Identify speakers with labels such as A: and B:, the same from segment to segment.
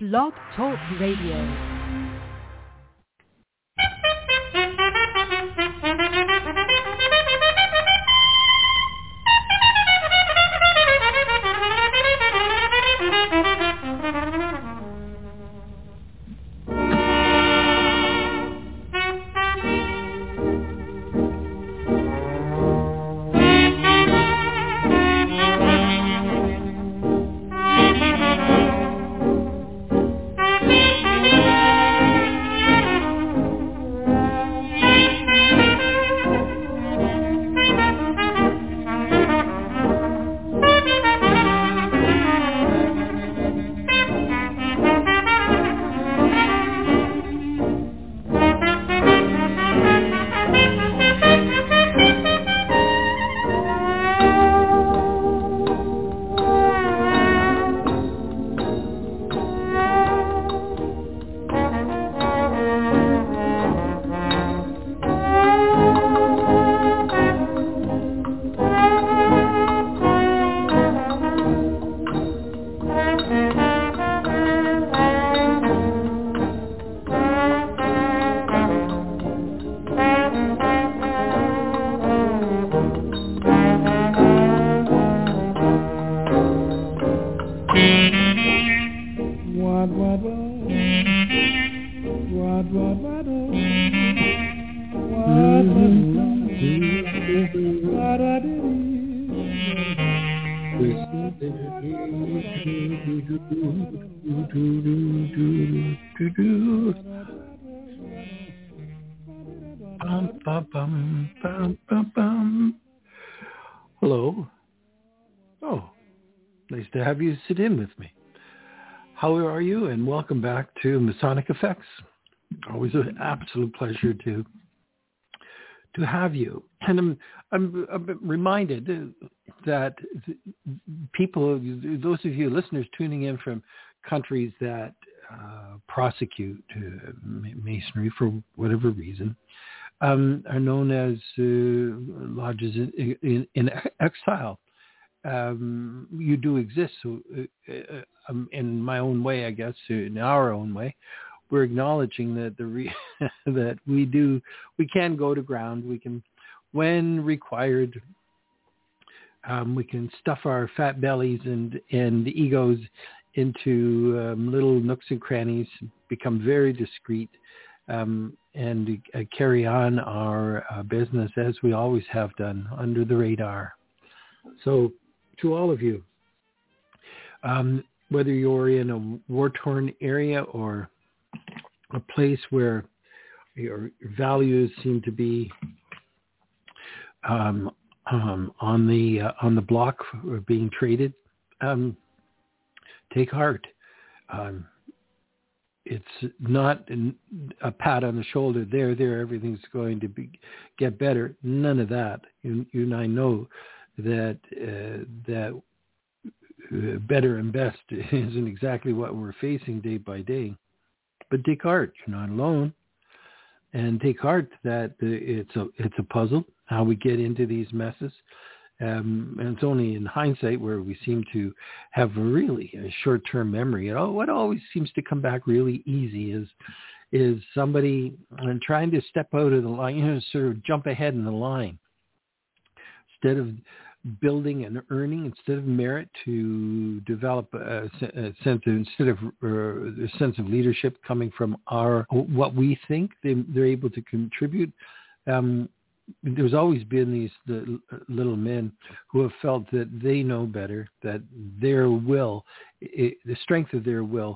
A: Blog Talk Radio.
B: Hello. Oh, nice to have you sit in with me. How are you? And welcome back to Masonic Effects. Always an absolute pleasure to have you. And I'm reminded that people, those of you listeners tuning in from countries that prosecute Masonry for whatever reason, are known as lodges in exile. You do exist. So in my own way, I guess, in our own way, we're acknowledging that that we can go to ground. We can, when required, we can stuff our fat bellies and egos into little nooks and crannies, become very discreet, and carry on our business as we always have done, under the radar. So to all of you, whether you're in a war-torn area or a place where your values seem to be on the block or being traded, take heart. It's not a pat on the shoulder. There, everything's going to get better. None of that. You and I know that better and best isn't exactly what we're facing day by day. But take heart. You're not alone. And take heart that it's a puzzle, how we get into these messes. And it's only in hindsight where we seem to have really a short-term memory. What always seems to come back really easy is somebody trying to step out of the line, sort of jump ahead in the line. Instead of building and earning, instead of merit, to develop a sense of leadership coming from what we think they're able to contribute. There's always been the little men who have felt that they know better, that their will, the strength of their will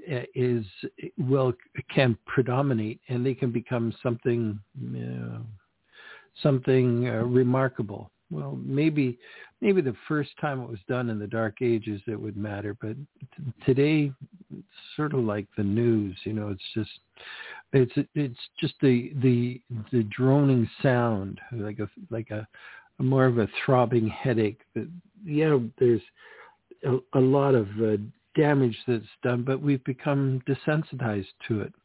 B: can predominate, and they can become something remarkable. Well, maybe the first time it was done in the Dark Ages it would matter, but today it's sort of like the news. It's just the droning sound, like a more of a throbbing headache. That there's a lot of damage that's done, but we've become desensitized to it.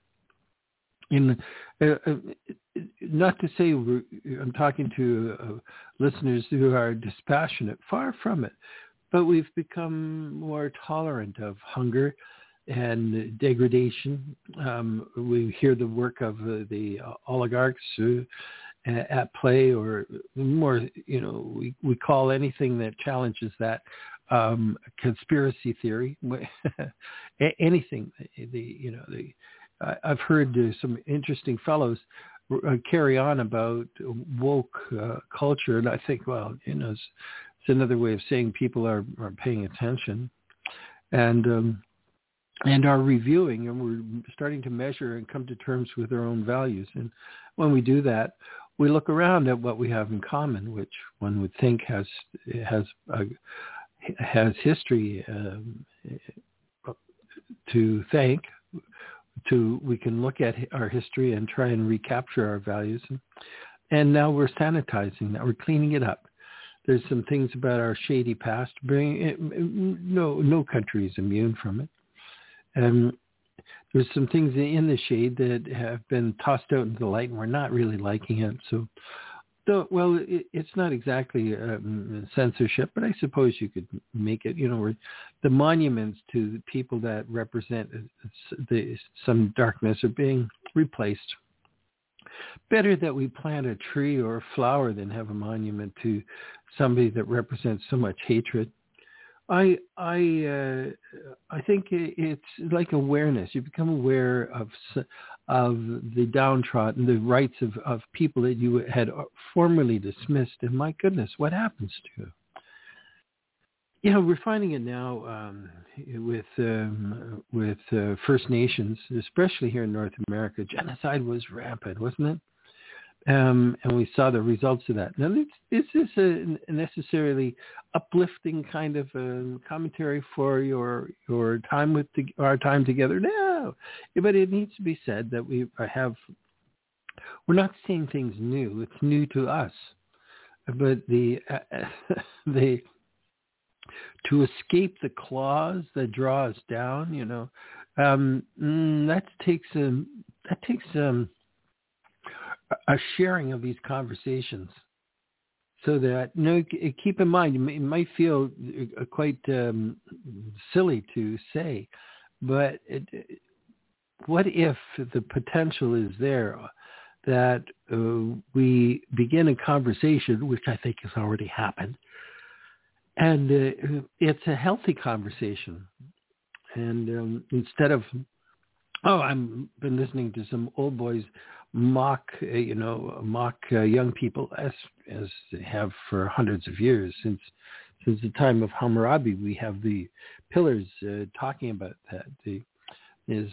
B: Not to say I'm talking to listeners who are dispassionate, far from it, but we've become more tolerant of hunger, and degradation. We hear the work of the oligarchs at play, or more, we call anything that challenges that conspiracy theory. Anything. I've heard some interesting fellows carry on about woke culture, and I think, well, it's another way of saying people are paying attention and are reviewing, and we're starting to measure and come to terms with our own values. And when we do that, we look around at what we have in common, which one would think has history to thank. We can look at our history and try and recapture our values, and now we're sanitizing that. We're cleaning it up. There's some things about our shady past. No country is immune from it. And there's some things in the shade that have been tossed out into the light, and we're not really liking it. So, it's not exactly censorship, but I suppose you could make it, the monuments to the people that represent some darkness are being replaced. Better that we plant a tree or a flower than have a monument to somebody that represents so much hatred. I think it's like awareness. You become aware of the downtrodden, the rights of people that you had formerly dismissed. And my goodness, what happens to you? We're finding it now with First Nations, especially here in North America. Genocide was rampant, wasn't it? And we saw the results of that. Now, this is a necessarily uplifting kind of commentary for your time our time together now, but it needs to be said that we're not seeing things new. It's new to us, but to escape the claws that draw us down, that takes a sharing of these conversations, so that keep in mind, it might feel quite silly to say, but what if the potential is there that we begin a conversation, which I think has already happened, and it's a healthy conversation, and instead of I've been listening to some old boys mock young people as they have for hundreds of years since the time of Hammurabi. We have the pillars talking about that. Is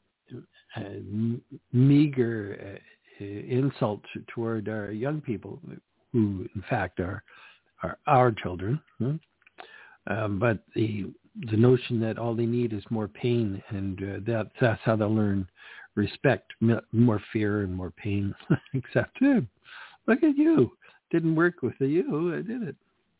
B: meager insult toward our young people, who in fact are our children. But the notion that all they need is more pain, and that's how they'll learn respect, more fear and more pain. Except, look at you. Didn't work with you. I did it.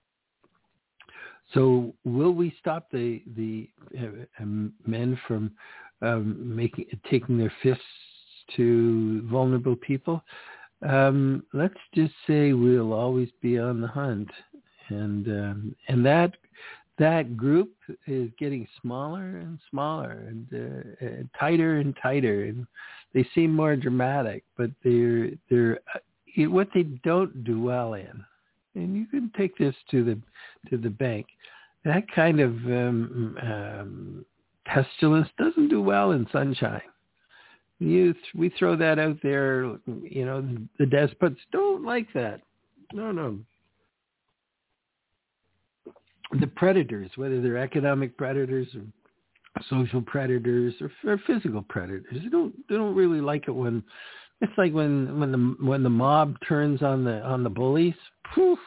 B: So will we stop the men from taking their fists to vulnerable people? Let's just say we'll always be on the hunt, and that group is getting smaller and smaller and tighter and tighter, and they seem more dramatic, but they're what they don't do well in. And you can take this to the bank. That kind of pestilence doesn't do well in sunshine. We throw that out there. The despots don't like that. No. The predators, whether they're economic predators or social predators or physical predators, they don't really like it when it's like when the mob turns on the bullies. Poof,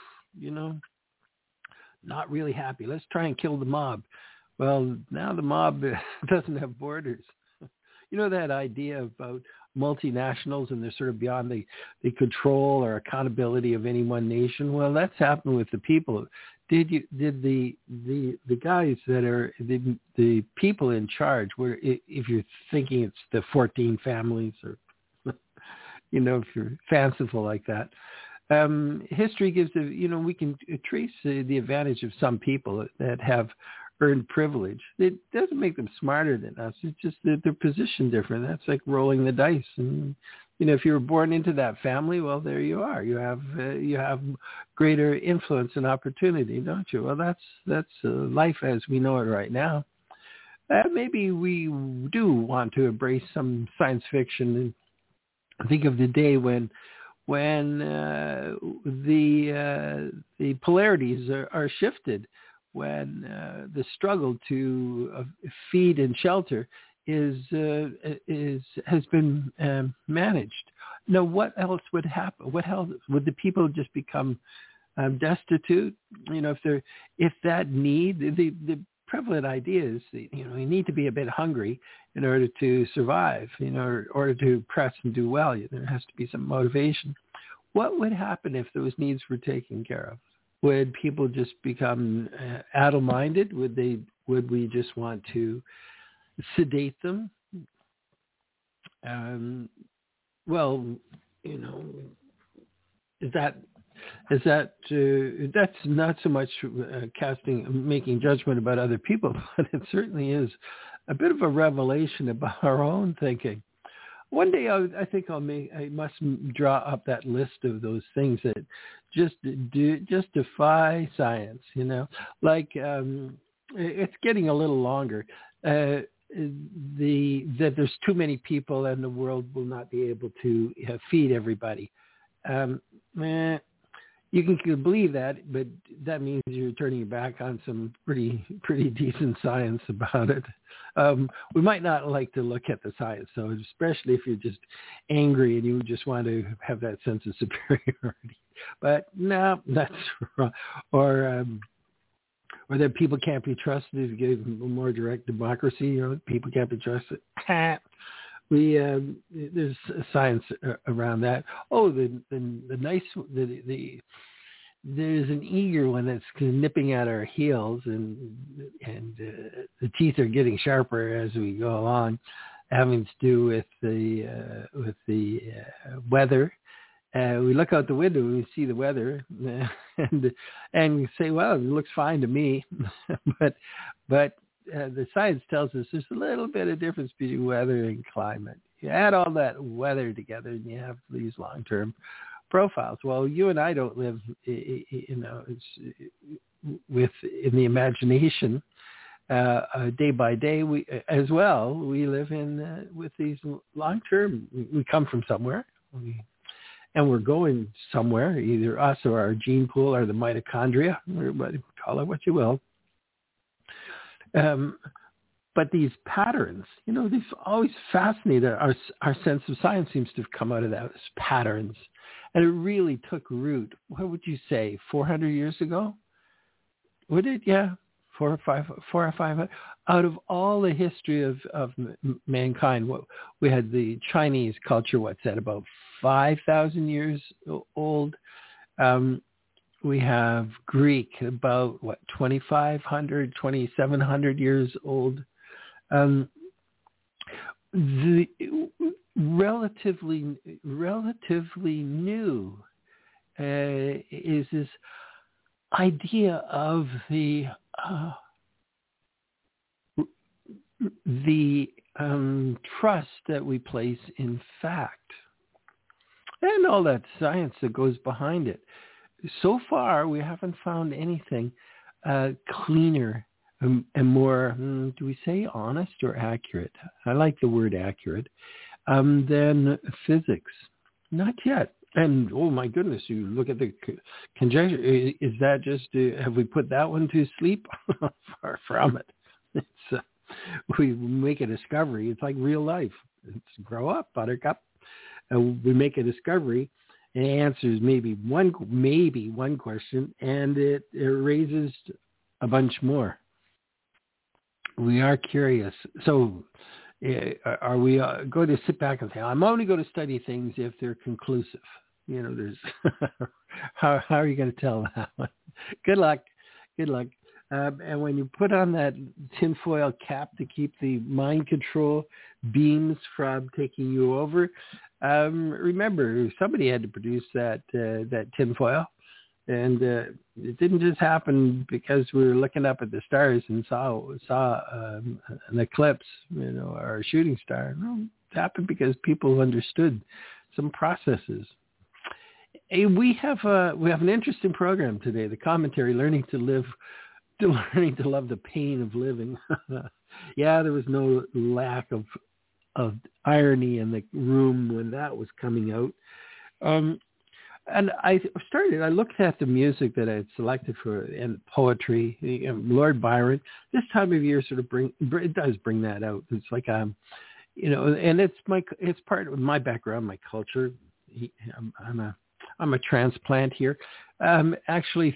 B: not really happy. Let's try and kill the mob. Well, now the mob doesn't have borders. That idea about multinationals, and they're sort of beyond the control or accountability of any one nation. Well, that's happened with the people. Did the guys that are the people in charge, where if you're thinking it's the 14 families, or if you're fanciful like that, history gives we can trace the advantage of some people that have earned privilege. It doesn't make them smarter than us. It's just that they're positioned different. That's like rolling the dice. And if you were born into that family, well, there you are. You have greater influence and opportunity, don't you? Well, that's life as we know it right now. Maybe we do want to embrace some science fiction and think of the day when the polarities are shifted, when the struggle to feed and shelter has been managed. Now, what else would happen? What else would the people just become destitute? If that need, the prevalent idea is you need to be a bit hungry in order to survive, in order to press and do well. There has to be some motivation. What would happen if those needs were taken care of? Would people just become addle-minded? Would we just want to sedate them? That's not so much making judgment about other people, but it certainly is a bit of a revelation about our own thinking. One day I think I must draw up that list of those things that just defy science. It's getting a little longer. That there's too many people and the world will not be able to feed everybody. You can believe that, but that means you're turning your back on some pretty decent science about it. We might not like to look at the science, so especially if you're just angry and you just want to have that sense of superiority. But no, that's wrong. Or that people can't be trusted. If you give more direct democracy, people can't be trusted. There's science around that. Oh, there's an eager one that's nipping at our heels, and the teeth are getting sharper as we go along, having to do with the weather. We look out the window and we see the weather, and say, "Well, it looks fine to me," but the science tells us there's a little bit of difference between weather and climate. You add all that weather together and you have these long-term profiles. Well, you and I don't live, in the imagination day by day. We live in with these long-term. We come from somewhere, and we're going somewhere. Either us or our gene pool or the mitochondria, or call it what you will. But these patterns, they've always fascinated our sense of science. Seems to have come out of those patterns, and it really took root. What would you say, 400 years ago? Would it? Yeah, 4 or 5. Out of all the history of mankind, we had the Chinese culture. What's that? About 5,000 years old. We have Greek, about 2,500, 2,700 years old. The relatively new is this idea of the trust that we place in fact, and all that science that goes behind it. So far, we haven't found anything cleaner and more, do we say honest or accurate? I like the word accurate, than physics. Not yet. And, oh, my goodness, you look at the conjecture. Is that just, have we put that one to sleep? Far from it. It's, we make a discovery. It's like real life. It's grow up, buttercup. We make a discovery. It answers maybe one question, and it raises a bunch more. We are curious. So are we going to sit back and say, I'm only going to study things if they're conclusive? There's how are you going to tell that one? Good luck. And when you put on that tinfoil cap to keep the mind control beams from taking you over, remember, somebody had to produce that tinfoil. And it didn't just happen because we were looking up at the stars and saw an eclipse, or a shooting star. No, it happened because people understood some processes. Hey, we have an interesting program today. The commentary, learning to love the pain of living. Yeah, there was no lack of irony in the room when that was coming out. And I looked at the music that I had selected for, and poetry, Lord Byron. This time of year it does bring that out. It's like, and it's part of my background, my culture. I'm a transplant here. Actually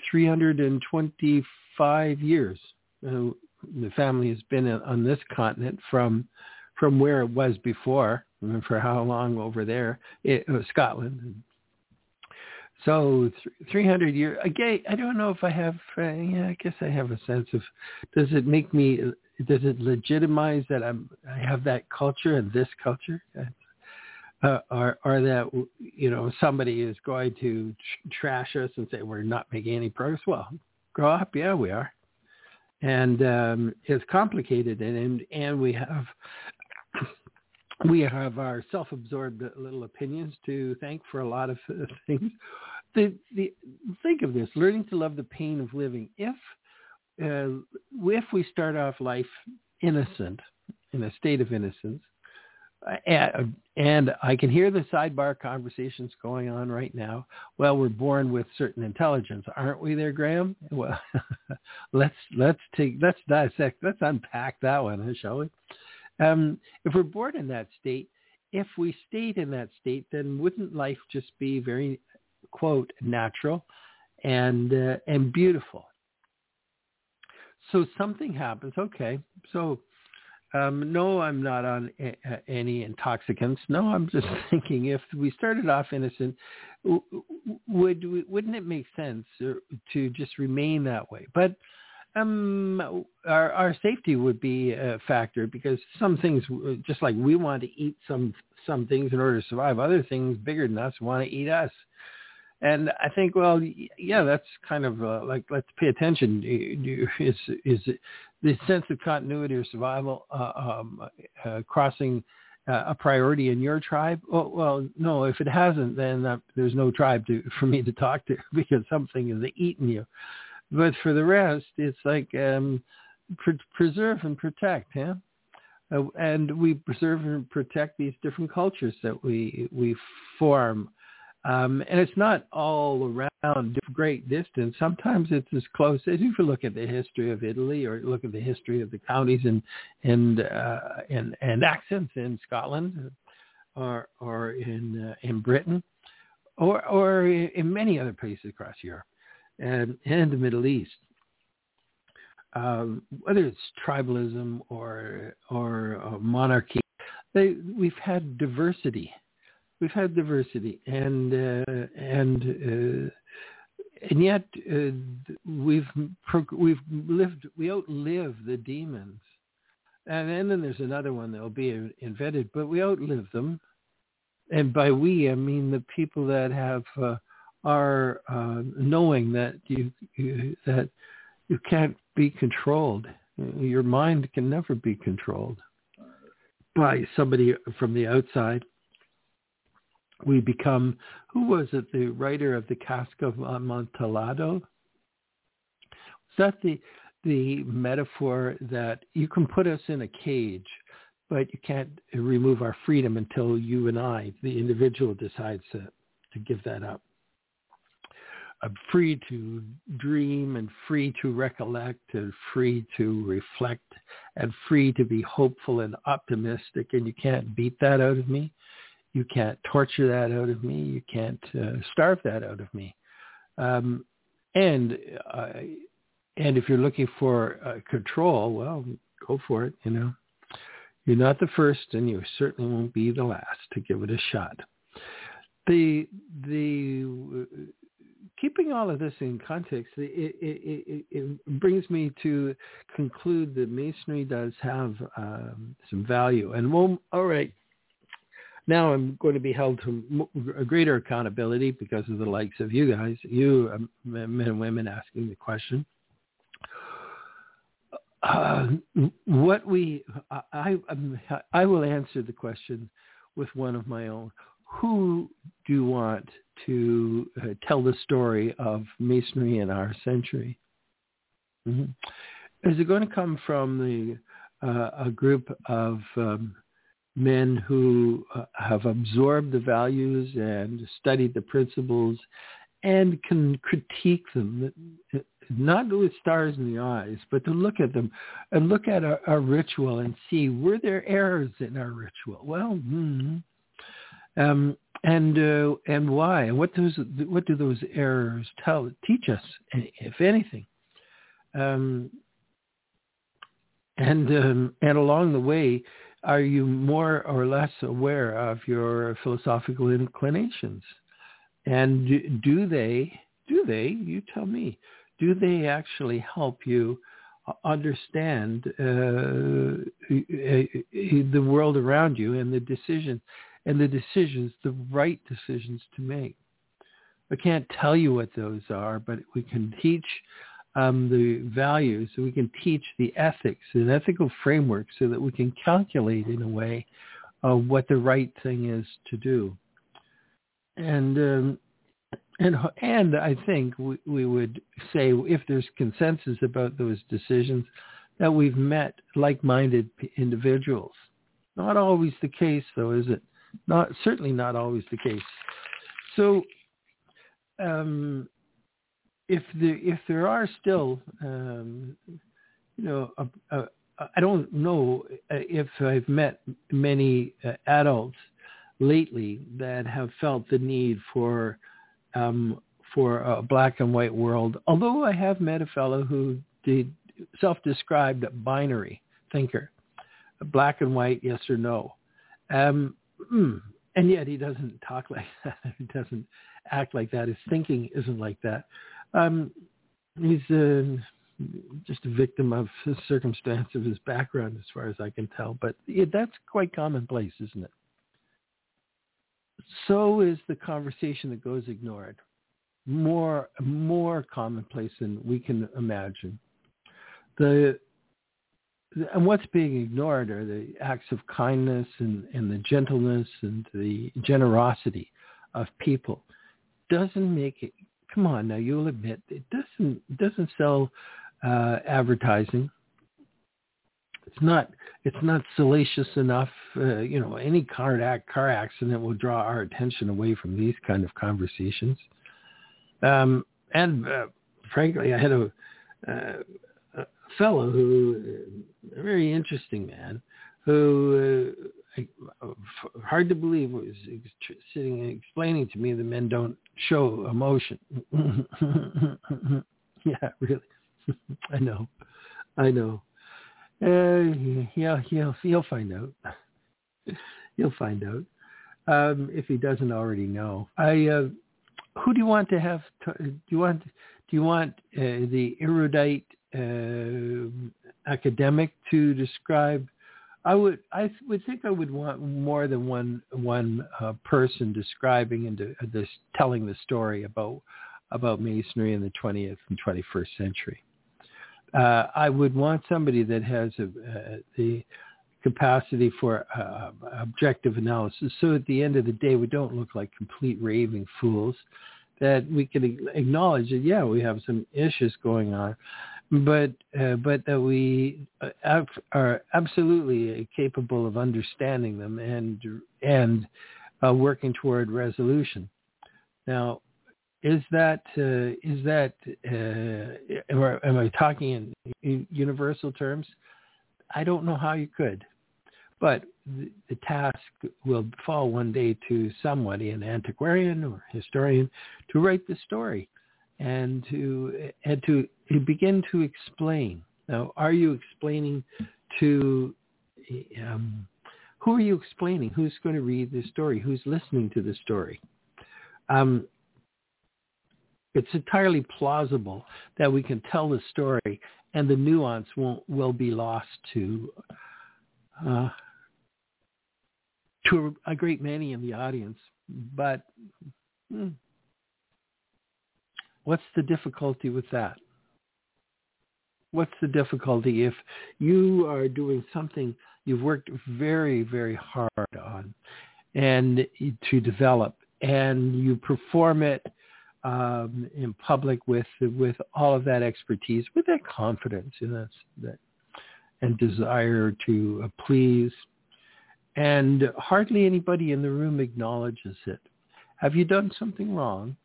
B: 325 years. The family has been on this continent from where it was before, and for how long over there, it was Scotland. So 300 years. Again, I don't know if I have. I guess I have a sense of. Does it legitimize that I have that culture and this culture, or that somebody is going to trash us and say we're not making any progress? Well, grow up. Yeah, we are, and it's complicated, and we have. We have our self-absorbed little opinions to thank for a lot of things. Think of this: learning to love the pain of living. If we start off life innocent, in a state of innocence, and I can hear the sidebar conversations going on right now. Well, we're born with certain intelligence, aren't we, there, Graham? Well, let's dissect, let's unpack that one, shall we? If we're born in that state, if we stayed in that state, then wouldn't life just be very, quote, natural and beautiful? So something happens. Okay, so no, I'm not on any intoxicants. No, I'm just thinking if we started off innocent, wouldn't it make sense to just remain that way? But our safety would be a factor, because some things, just like we want to eat some things in order to survive, other things bigger than us want to eat us. And I think, well, yeah, that's kind of like, let's pay attention. Is the sense of continuity or survival crossing a priority in your tribe? Well, no, if it hasn't, then there's no tribe for me to talk to, because something is eating you. But for the rest, it's like preserve and protect, yeah? And we preserve and protect these different cultures that we form. And it's not all around great distance. Sometimes it's as close as, if you look at the history of Italy, or look at the history of the counties and accents in Scotland, or in Britain, or in many other places across Europe. And the Middle East, whether it's tribalism or monarchy, we've had diversity. We've had diversity, and yet we outlive the demons. And then there's another one that will be invented, but we outlive them. And by we, I mean the people that have. Are knowing that you can't be controlled. Your mind can never be controlled by somebody from the outside. We become, who was it, the writer of the Cask of Amontillado? Is that the metaphor that you can put us in a cage, but you can't remove our freedom until you and I, the individual, decides to give that up? I'm free to dream, and free to recollect, and free to reflect, and free to be hopeful and optimistic. And you can't beat that out of me. You can't torture that out of me. You can't starve that out of me. And if you're looking for control, well, go for it. You're not the first, and you certainly won't be the last to give it a shot. The keeping all of this in context, it brings me to conclude that Masonry does have some value. And well, all right, Now I'm going to be held to a greater accountability because of the likes of you guys, you men and women asking the question. I will answer the question with one of my own. Who do you want to tell the story of Masonry in our century? Mm-hmm. Is it going to come from a group of men who have absorbed the values and studied the principles and can critique them, not with stars in the eyes, but to look at them and look at our ritual and see, were there errors in our ritual? Well, and why? And what do those errors teach us, if anything? And along the way, are you more or less aware of your philosophical inclinations? And do they, you tell me, do they actually help you understand the world around you and the decisions, the right decisions to make? I can't tell you what those are, but we can teach the values, so we can teach the ethics and ethical framework so that we can calculate in a way what the right thing is to do. And I think we would say, if there's consensus about those decisions, that we've met like-minded individuals. Not always the case, though, is it? Certainly not always the case. So, if there are still, I don't know if I've met many adults lately that have felt the need for a black and white world. Although I have met a fellow who self-described a binary thinker, black and white, yes or no. And yet he doesn't talk like that. He doesn't act like that. His thinking isn't like that. He's just a victim of his circumstance, of his background, as far as I can tell. But that's quite commonplace, isn't it? So is the conversation that goes ignored. More commonplace than we can imagine. And what's being ignored are the acts of kindness and the gentleness and the generosity of people. Doesn't make it. Come on, now you'll admit it doesn't sell advertising. It's not salacious enough. Any car accident will draw our attention away from these kind of conversations. Frankly, I had a fellow a very interesting man, who hard to believe was sitting and explaining to me that men don't show emotion. Yeah, really. I know. He'll find out. He'll find out if he doesn't already know. Who do you want to have? Do you want the erudite academic to describe? I would think I would want more than one person describing and telling the story about Masonry in the 20th and 21st century. I would want somebody that has the capacity for objective analysis, so at the end of the day we don't look like complete raving fools, that we can acknowledge that, yeah, we have some issues going on, but that we are absolutely capable of understanding them and working toward resolution. Now, am I talking in universal terms? I don't know how you could, but the task will fall one day to somebody, an antiquarian or historian, to write the story and to begin to explain. Now, are you explaining to who are you explaining? Who's going to read the story? Who's listening to the story? It's entirely plausible that we can tell the story and the nuance will be lost to to a great many in the audience. But what's the difficulty with that? What's the difficulty if you are doing something you've worked very, very hard on and to develop, and you perform it in public with all of that expertise, with that confidence, that and desire to please, and hardly anybody in the room acknowledges it? Have you done something wrong?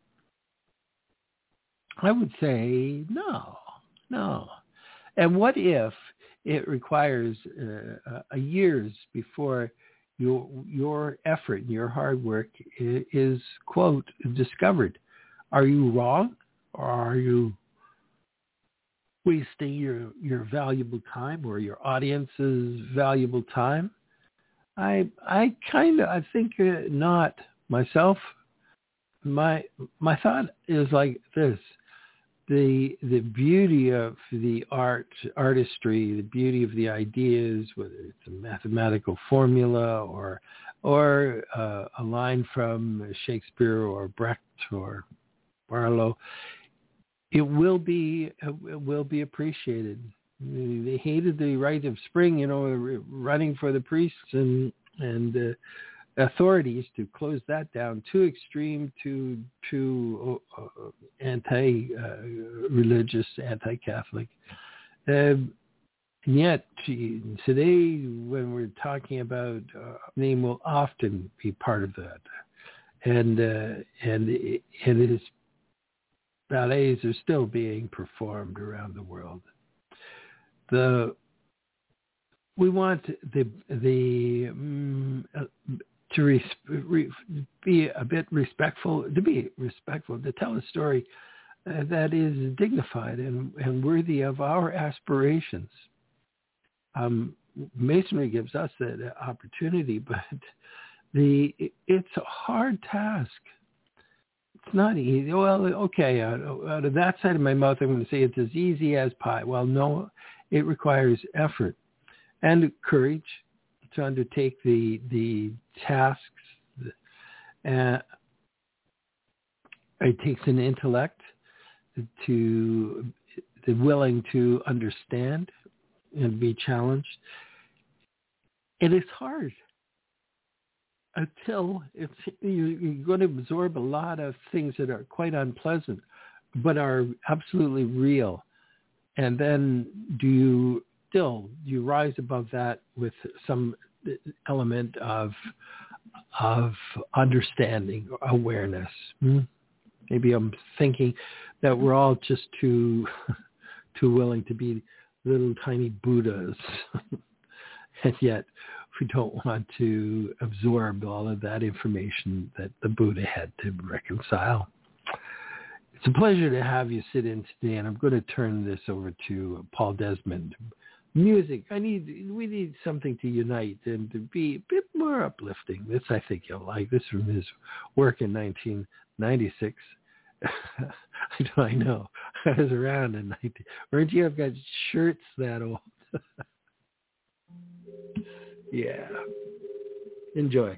B: I would say no. And what if it requires years before your effort and your hard work is, quote, discovered? Are you wrong, or are you wasting your valuable time or your audience's valuable time? I think not myself. My thought is like this. The beauty of the artistry, the beauty of the ideas, whether it's a mathematical formula or a line from Shakespeare or Brecht or Barlow, it will be appreciated. They hated the rite of spring, running for the priests and authorities to close that down. Too extreme, too anti-religious, anti-Catholic. And yet today, when we're talking about name, will often be part of that, and his ballets are still being performed around the world. We want to be a bit respectful, to tell a story that is dignified and worthy of our aspirations. Masonry gives us that opportunity, but it's a hard task. It's not easy. Well, okay, out of that side of my mouth, I'm going to say it's as easy as pie. Well, no, it requires effort and courage to undertake the tasks. It takes an intellect to be willing to understand and be challenged. It is hard until you're going to absorb a lot of things that are quite unpleasant, but are absolutely real. And then do you rise above that with some element of understanding, awareness? Maybe I'm thinking that we're all just too willing to be little tiny Buddhas, and yet we don't want to absorb all of that information that the Buddha had to reconcile. It's a pleasure to have you sit in today, and I'm going to turn this over to Paul Desmond. Music. We need something to unite and to be a bit more uplifting. This I think you'll like. This from his work in 1996. I know. I was around in 19. Weren't you? I've got shirts that old. Yeah. Enjoy.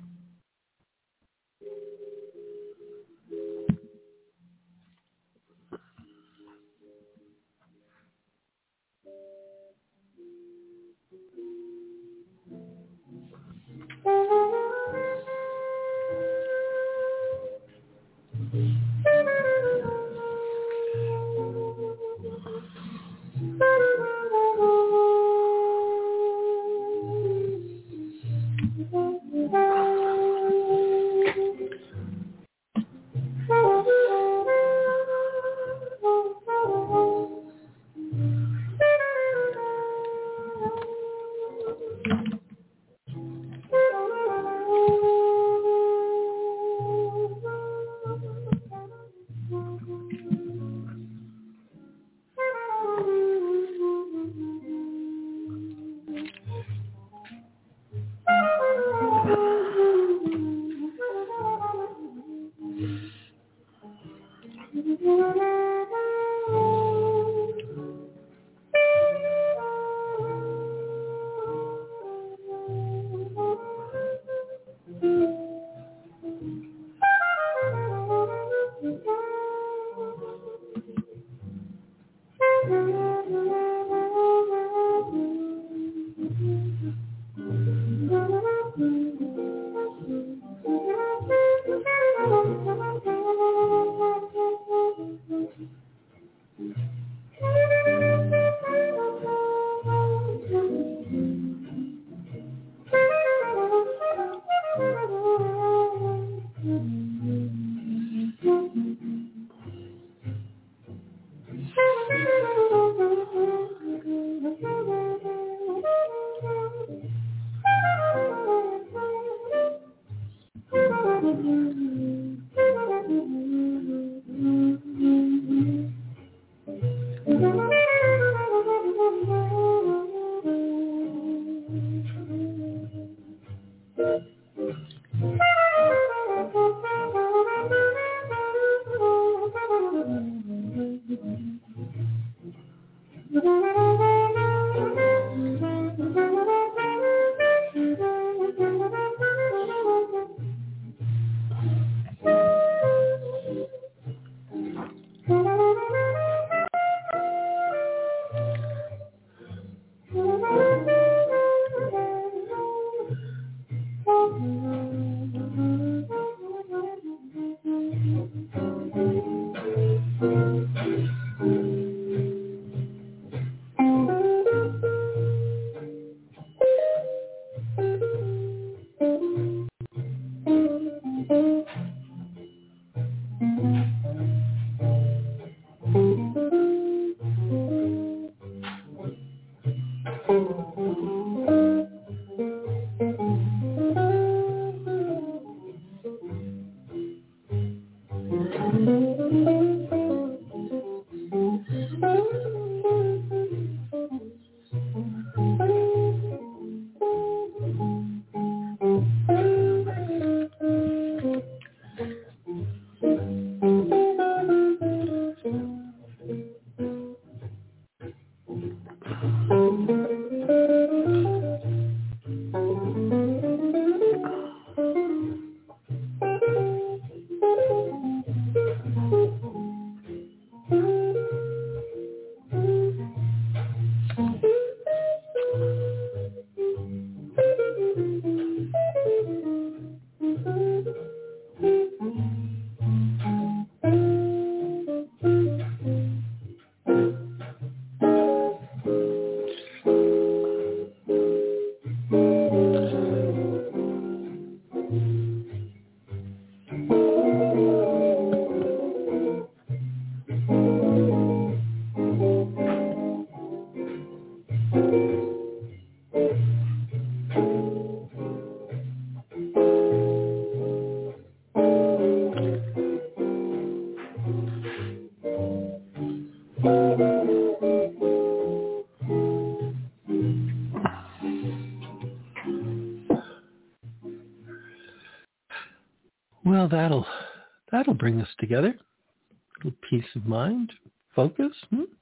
B: Well, that'll bring us together. A little peace of mind, focus.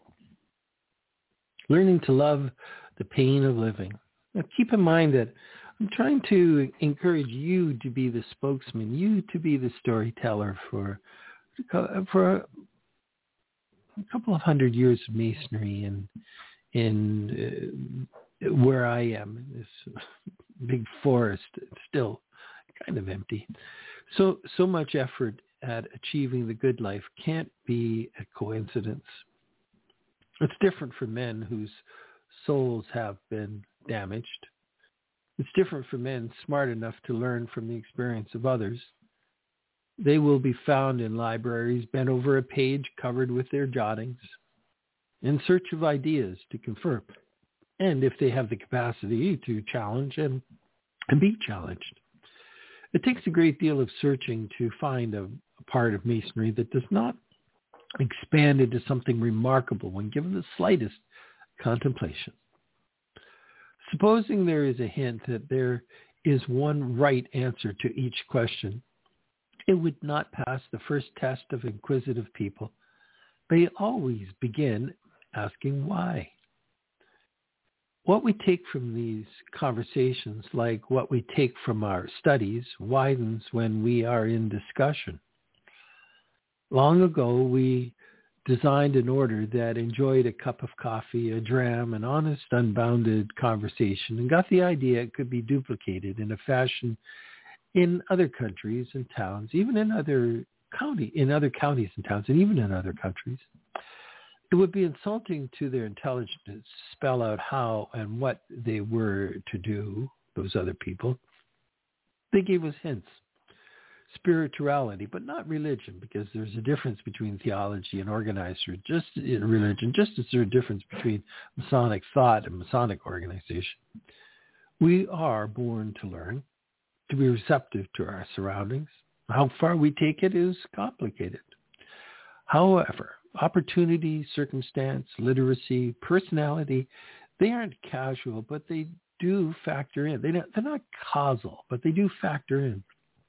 B: Learning to love the pain of living. Now, keep in mind that I'm trying to encourage you to be the spokesman, you to be the storyteller for a couple of hundred years of masonry in where I am, in this big forest. It's still kind of empty. So much effort at achieving the good life can't be a coincidence. It's different for men whose souls have been damaged. It's different for men smart enough to learn from the experience of others. They will be found in libraries bent over a page covered with their jottings, in search of ideas to confirm, and if they have the capacity to challenge and be challenged. It takes a great deal of searching to find a part of masonry that does not expand into something remarkable when given the slightest contemplation. Supposing there is a hint that there is one right answer to each question, it would not pass the first test of inquisitive people. They always begin asking why. What we take from these conversations, like what we take from our studies, widens when we are in discussion. Long ago, we designed an order that enjoyed a cup of coffee, a dram, an honest, unbounded conversation, and got the idea it could be duplicated in a fashion in other countries and towns, even in other counties and towns, and even in other countries. It would be insulting to their intelligence to spell out how and what they were to do, those other people. They gave us hints. Spirituality, but not religion, because there's a difference between theology and organized religion, just as there's a difference between Masonic thought and Masonic organization. We are born to learn, to be receptive to our surroundings. How far we take it is complicated. However, opportunity, circumstance, literacy, personality, they aren't casual, but they do factor in. They're not causal, but they do factor in.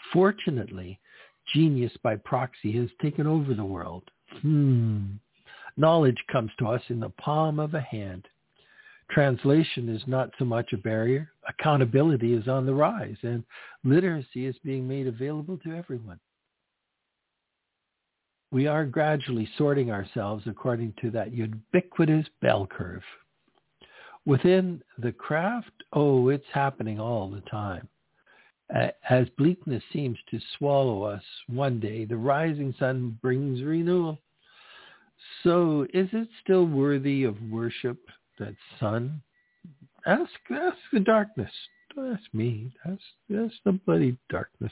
B: Fortunately, genius by proxy has taken over the world. Knowledge comes to us in the palm of a hand. Translation is not so much a barrier. Accountability is on the rise, and literacy is being made available to everyone. We are gradually sorting ourselves according to that ubiquitous bell curve. Within the craft, it's happening all the time. As bleakness seems to swallow us one day, the rising sun brings renewal. So is it still worthy of worship, that sun? Ask the darkness. Don't ask me. Ask the bloody darkness.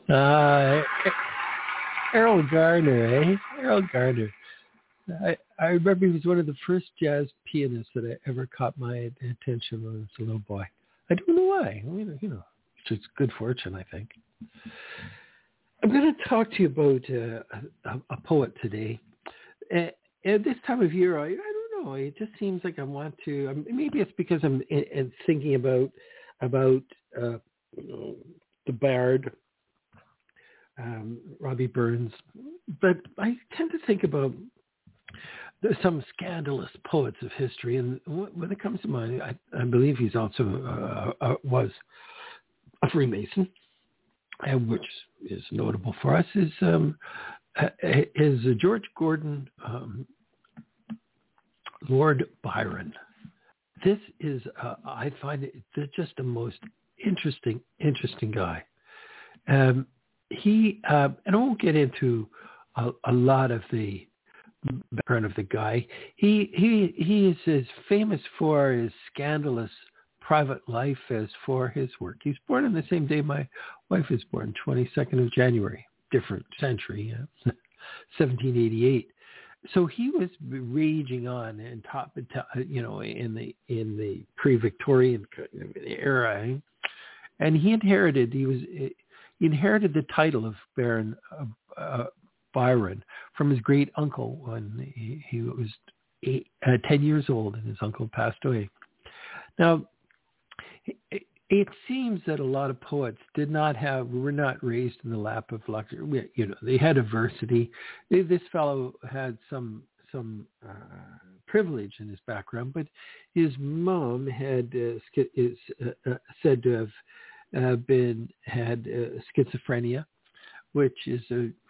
B: Errol Garner, eh? Errol Garner. I remember he was one of the first jazz pianists that I ever caught my attention when I was a little boy. I don't know why. It's good fortune, I think. I'm going to talk to you about a poet today. At this time of year, I don't know. It just seems like I want to. Maybe it's because I'm thinking about the Bard, Robbie Burns, but I tend to think about some scandalous poets of history, and when it comes to mind, I believe he's also was a Freemason, which is notable for us. Is George Gordon, Lord Byron. This is I find it just the most interesting guy. He and I won't get into a lot of the background of the guy. He is as famous for his scandalous private life as for his work. He's born on the same day my wife is born, 22nd of January, different century, 1788. So he was raging on and top, in the pre-Victorian era, and he inherited the title of Baron Byron from his great uncle when he was 10 years old and his uncle passed away. Now, it seems that a lot of poets were not raised in the lap of luxury. They had adversity. This fellow had some privilege in his background, but his mom is said to have had schizophrenia, which is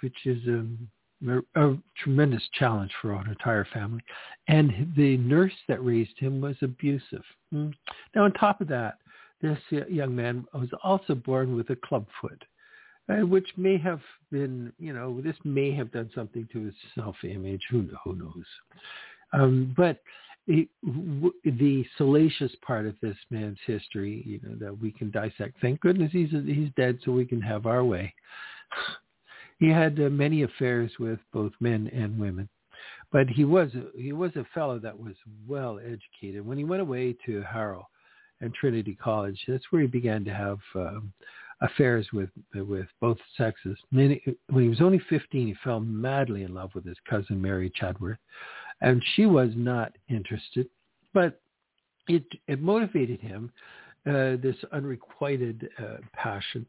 B: a tremendous challenge for our entire family. And the nurse that raised him was abusive. Now, on top of that, this young man was also born with a clubfoot, which may have been, this may have done something to his self-image. Who knows? But the salacious part of this man's history, that we can dissect. Thank goodness he's dead, so we can have our way. He had many affairs with both men and women, but he was a fellow that was well educated. When he went away to Harrow and Trinity College, that's where he began to have affairs with both sexes. When he was only 15, he fell madly in love with his cousin Mary Chadworth, and she was not interested, but it motivated him, this unrequited passion,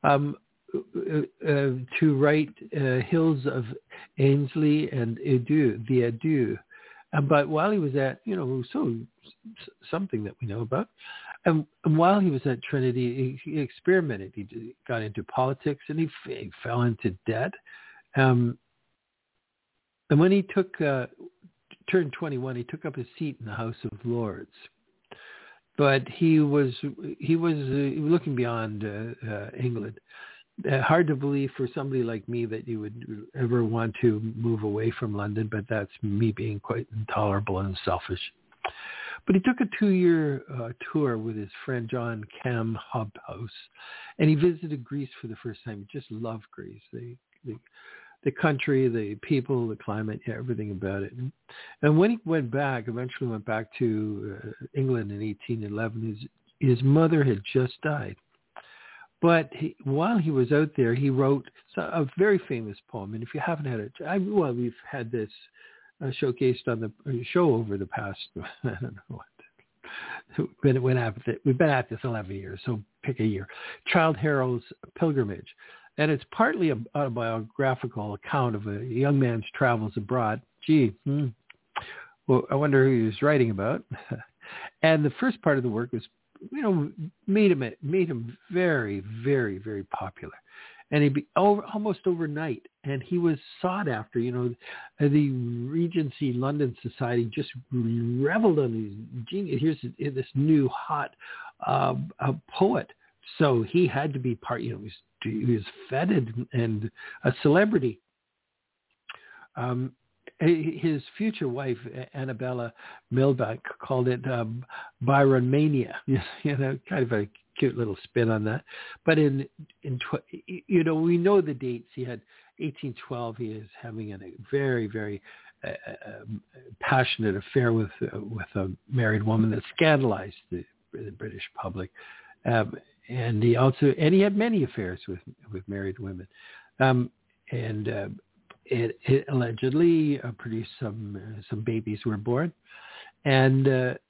B: to write Hills of Ainsley and the Adieu. But while he was at, something that we know about, and while he was at Trinity, he experimented. He got into politics and he fell into debt. And when he turned 21, he took up a seat in the House of Lords. But he was looking beyond England. Hard to believe for somebody like me that you would ever want to move away from London, but that's me being quite intolerable and selfish. But he took a 2-year tour with his friend John Cam Hobhouse, and he visited Greece for the first time. He just loved Greece, the country, the people, the climate, everything about it. And when he eventually went back to England in 1811, his mother had just died. But while he was out there, he wrote a very famous poem. And if you haven't had it, we've had this showcased on the show over the past, I don't know what. We've been at this 11 years, so pick a year. Childe Harold's Pilgrimage. And it's partly an autobiographical account of a young man's travels abroad. Well, I wonder who he was writing about. And the first part of the work was, made him very, very, very popular. And almost overnight. And he was sought after. The Regency London Society just reveled on his genius. Here's this new hot poet. So he had to be part. He was feted and a celebrity. His future wife, Annabella Milbank, called it Byron mania. Kind of a cute little spin on that. But we know the dates. He had 1812. He is having a very, very passionate affair with a married woman that scandalized the British public, and he had many affairs with married women, it allegedly produced some babies were born, and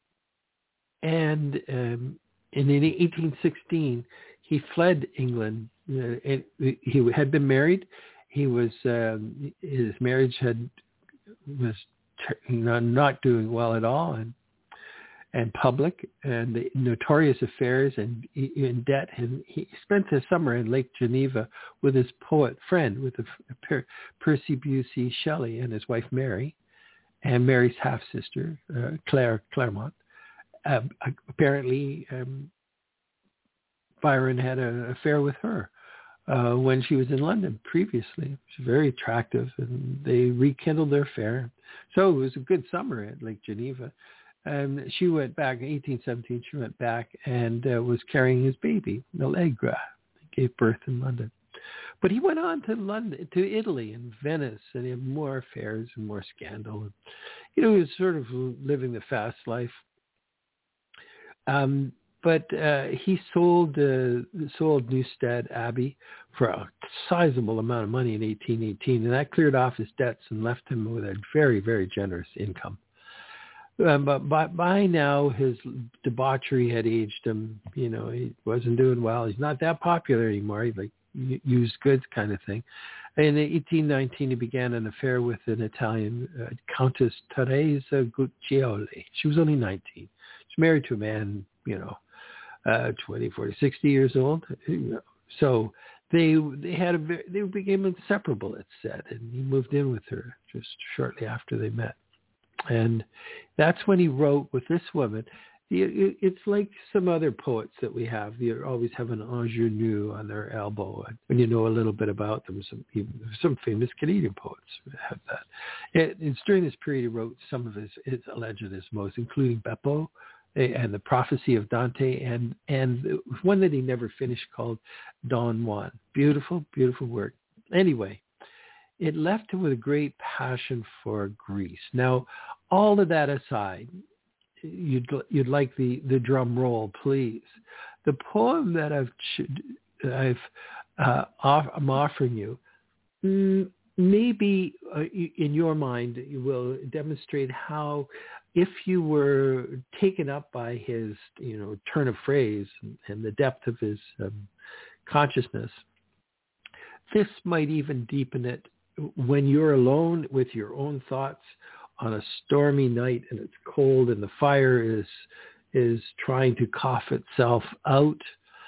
B: in 1816 he fled England. He had been married. He was his marriage was not doing well at all, and public, and the notorious affairs, and in debt. And he spent the summer in Lake Geneva with his poet friend, with Percy Bysshe Shelley, and his wife Mary, and Mary's half-sister, Claremont. Apparently, Byron had an affair with her when she was in London previously. She was very attractive, and they rekindled their affair. So it was a good summer at Lake Geneva. She went back in 1817. She went back and was carrying his baby, Allegra. He gave birth in London. But he went on to Italy and Venice, and he had more affairs and more scandal. And, he was sort of living the fast life. But he sold Newstead Abbey for a sizable amount of money in 1818, and that cleared off his debts and left him with a very, very generous income. But by now, his debauchery had aged him. He wasn't doing well. He's not that popular anymore. He's like used goods kind of thing. In 1819, he began an affair with an Italian Countess Teresa Guccioli. She was only 19. She's married to a man, 20, 40, 60 years old. So they became inseparable, it's said, and he moved in with her just shortly after they met. And that's when he wrote with this woman. It's like some other poets that we have. You always have an ingenue on their elbow. And when you know a little bit about them, some famous Canadian poets have that. It's during this period he wrote some of his alleged most, including Beppo and the Prophecy of Dante, and one that he never finished called Don Juan. Beautiful, beautiful work. Anyway, it left him with a great passion for Greece. Now, all of that aside, you'd like the drum roll, please. The poem that I'm offering you, maybe in your mind, you will demonstrate how, if you were taken up by his, turn of phrase and the depth of his consciousness, this might even deepen it when you're alone with your own thoughts on a stormy night and it's cold and the fire is trying to cough itself out.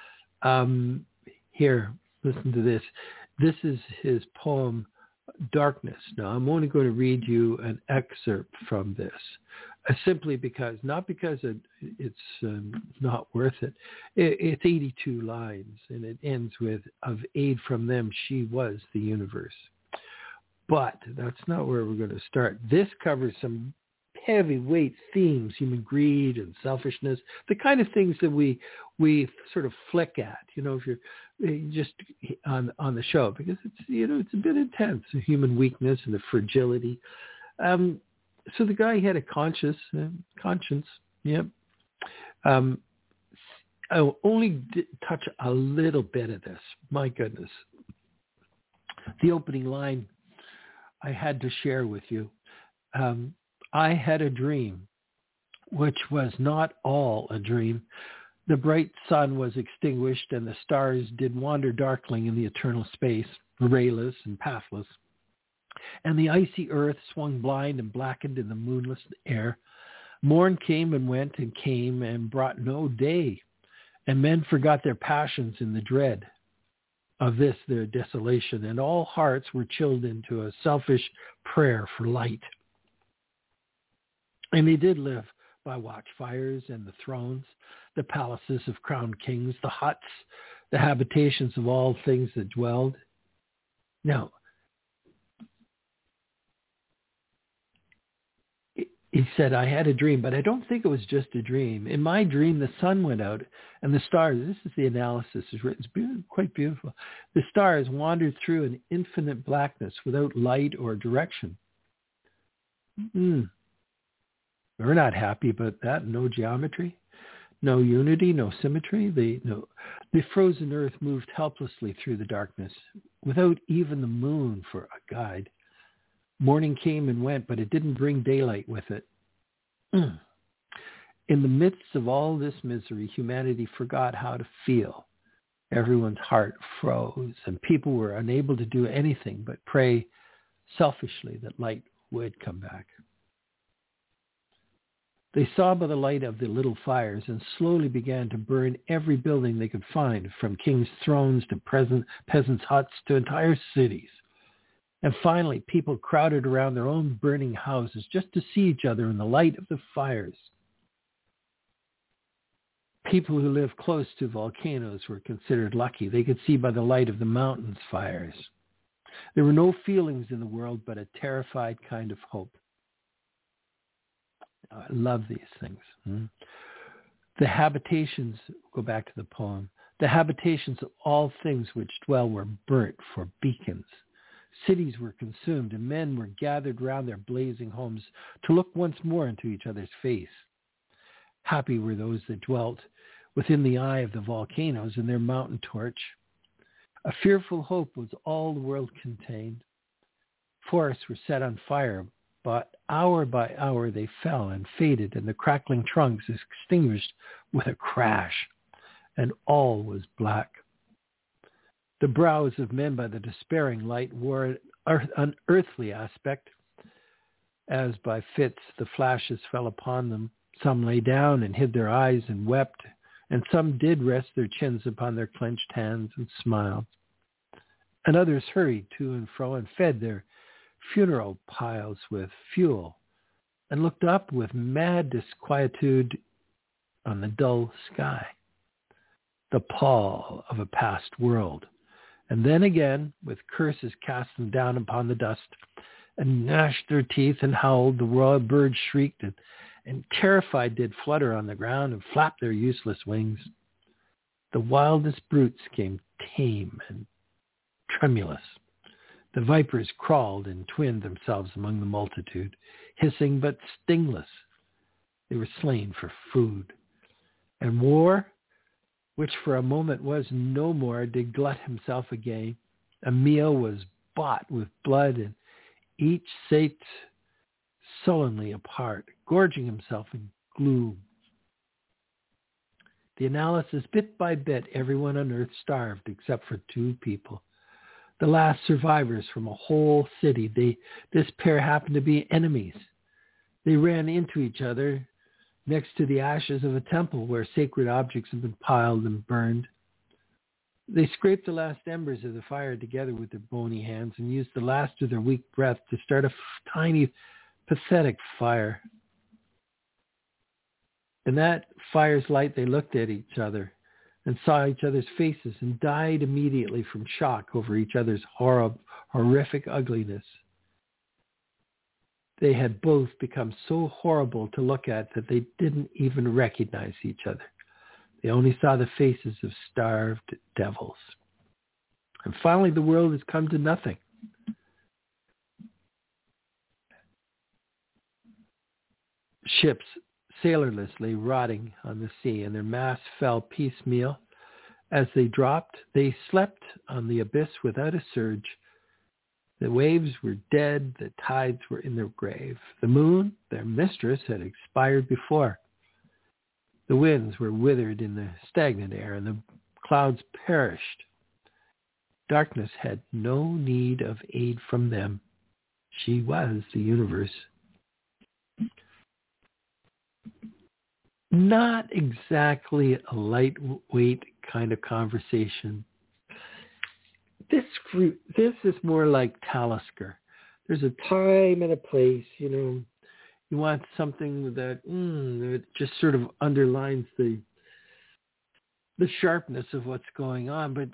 B: Here, listen to this. This is his poem, Darkness. Now, I'm only going to read you an excerpt from this, simply because, not because it's not worth it. It's 82 lines, and it ends with, of aid from them, she was the universe. But that's not where we're going to start. This covers some heavyweight themes, human greed and selfishness, the kind of things that we sort of flick at, if you're just on the show, because it's a bit intense, the human weakness and the fragility. So the guy had a conscience. Yep. I'll only touch a little bit of this. My goodness. The opening line I had to share with you. I had a dream, which was not all a dream. The bright sun was extinguished, and the stars did wander darkling in the eternal space, rayless and pathless. And the icy earth swung blind and blackened in the moonless air. Morn came and went and came and brought no day, and men forgot their passions in the dread of this their desolation, and all hearts were chilled into a selfish prayer for light. And they did live by watchfires and the thrones, the palaces of crowned kings, the huts, the habitations of all things that dwelled. Now, He said, I had a dream, but I don't think it was just a dream. In my dream, the sun went out and the stars, this is the analysis, is written, it's quite beautiful. The stars wandered through an infinite blackness without light or direction. We're not happy about that. No geometry, no unity, no symmetry. The frozen earth moved helplessly through the darkness without even the moon for a guide. Morning came and went, but it didn't bring daylight with it. In the midst of all this misery, humanity forgot how to feel. Everyone's heart froze, and people were unable to do anything but pray selfishly that light would come back. They saw by the light of the little fires and slowly began to burn every building they could find, from kings' thrones to peasants' huts to entire cities. And finally, people crowded around their own burning houses just to see each other in the light of the fires. People who lived close to volcanoes were considered lucky. They could see by the light of the mountains' fires. There were no feelings in the world but a terrified kind of hope. I love these things. The habitations, go back to the poem, the habitations of all things which dwell were burnt for beacons. Cities were consumed, and men were gathered round their blazing homes to look once more into each other's face. Happy were those that dwelt within the eye of the volcanoes and their mountain torch. A fearful hope was all the world contained. Forests were set on fire, but hour by hour they fell and faded, and the crackling trunks extinguished with a crash, and all was black. The brows of men by the despairing light wore an unearthly aspect. As by fits the flashes fell upon them, some lay down and hid their eyes and wept, and some did rest their chins upon their clenched hands and smiled. And others hurried to and fro and fed their funeral piles with fuel, and looked up with mad disquietude on the dull sky, the pall of a past world. And then again, with curses cast them down upon the dust, and gnashed their teeth and howled, the royal birds shrieked, and terrified did flutter on the ground and flap their useless wings. The wildest brutes came tame and tremulous. The vipers crawled and twinned themselves among the multitude, hissing but stingless. They were slain for food. And war, which for a moment was no more, did glut himself again. A meal was bought with blood, and each sate sullenly apart, gorging himself in gloom. The analysis, bit by bit, everyone on earth starved except for two people. The last survivors from a whole city. This pair happened to be enemies. They ran into each other next to the ashes of a temple where sacred objects had been piled and burned. They scraped the last embers of the fire together with their bony hands and used the last of their weak breath to start a tiny, pathetic fire. In that fire's light, they looked at each other and saw each other's faces and died immediately from shock over each other's horrific ugliness. They had both become so horrible to look at that they didn't even recognize each other. They only saw the faces of starved devils. And finally, the world has come to nothing. Ships, sailorless, lay rotting on the sea, and their masts fell piecemeal. As they dropped, they slept on the abyss without a surge. The waves were dead, the tides were in their grave. The moon, their mistress, had expired before. The winds were withered in the stagnant air, and the clouds perished. Darkness had no need of aid from them. She was the universe. Not exactly a lightweight kind of conversation. This is more like Talisker. There's a time and a place, You want something that just sort of underlines the sharpness of what's going on. But,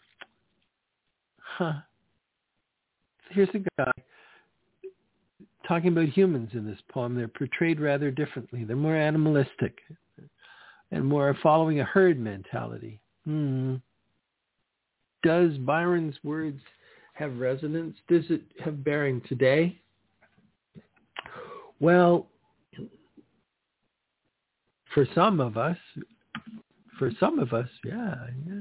B: here's a guy talking about humans in this poem. They're portrayed rather differently. They're more animalistic and more following a herd mentality. Does Byron's words have resonance? Does it have bearing today? Well, for some of us, yeah.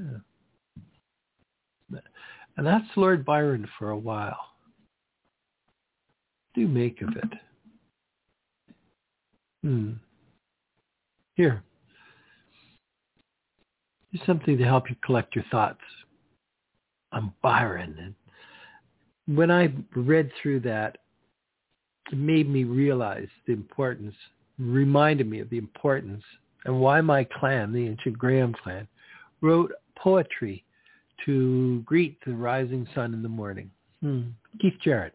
B: And that's Lord Byron for a while. Do make of it. Here. Here's something to help you collect your thoughts on Byron. And when I read through that, it made me realize the importance, reminded me of the importance, and why my clan, the ancient Graham clan, wrote poetry to greet the rising sun in the morning. Keith Jarrett.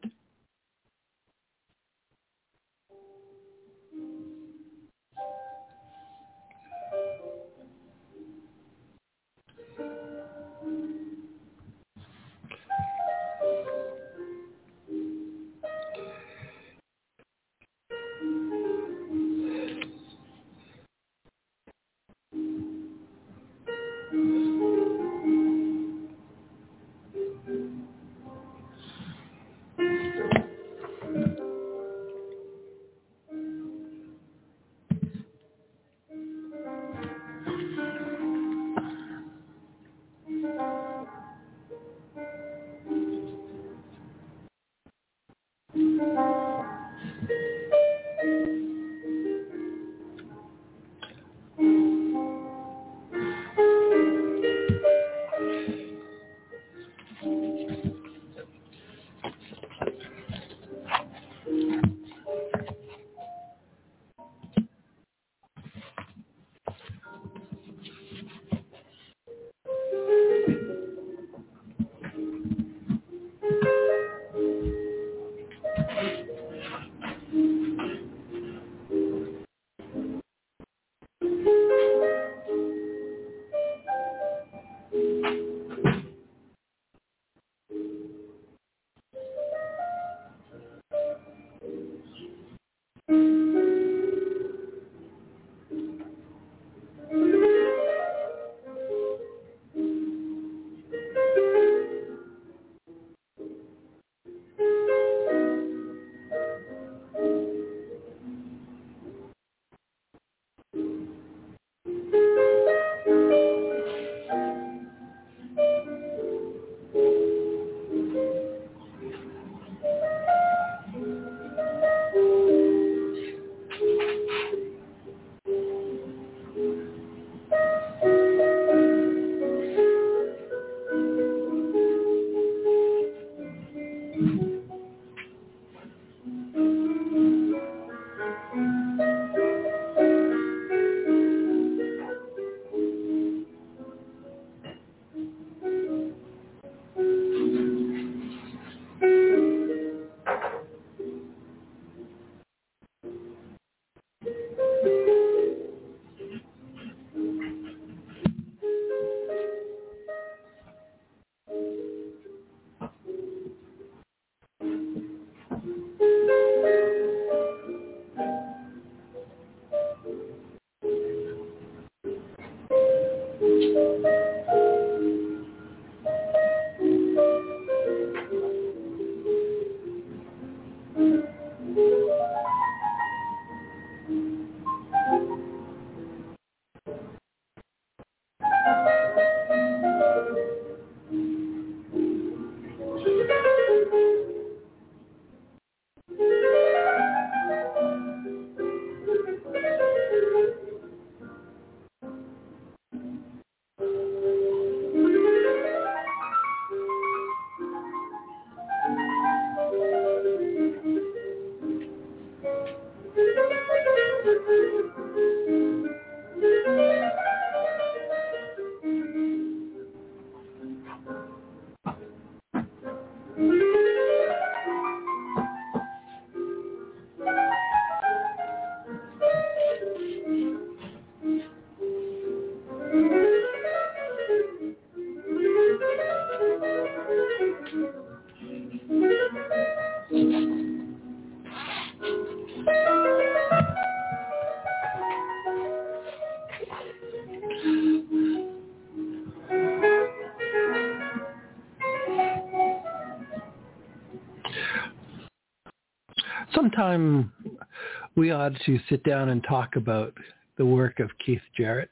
B: sometime we ought to sit down and talk about the work of Keith Jarrett.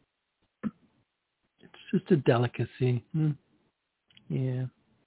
B: It's just a delicacy. Yeah.